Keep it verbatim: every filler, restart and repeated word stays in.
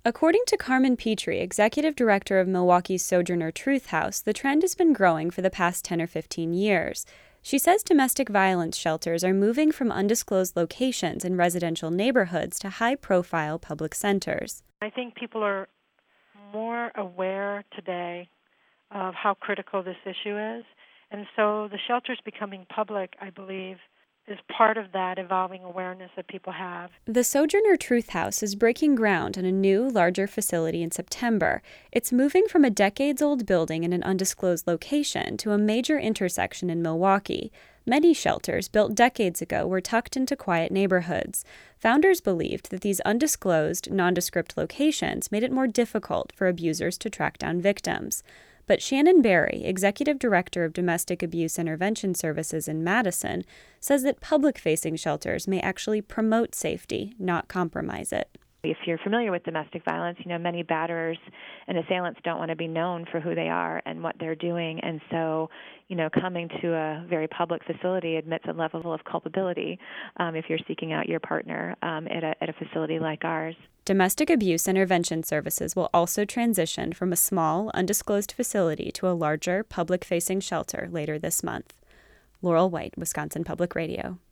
According to Carmen Petrie, executive director of Milwaukee's Sojourner Truth House, the trend has been growing for the past ten or fifteen years. She says domestic violence shelters are moving from undisclosed locations in residential neighborhoods to high-profile public centers. I think people are more aware today of how critical this issue is, and so the shelters becoming public, I believe, is part of that evolving awareness that people have. The Sojourner Truth House is breaking ground on a new, larger facility in September. It's moving from a decades-old building in an undisclosed location to a major intersection in Milwaukee. Many shelters built decades ago were tucked into quiet neighborhoods. Founders believed that these undisclosed, nondescript locations made it more difficult for abusers to track down victims. But Shannon Berry, executive director of Domestic Abuse Intervention Services in Madison, says that public-facing shelters may actually promote safety, not compromise it. If you're familiar with domestic violence, you know, many batterers and assailants don't want to be known for who they are and what they're doing. And so, you know, coming to a very public facility admits a level of culpability um, if you're seeking out your partner um, at, a, at a facility like ours. Domestic Abuse Intervention Services will also transition from a small, undisclosed facility to a larger, public-facing shelter later this month. Laurel White, Wisconsin Public Radio.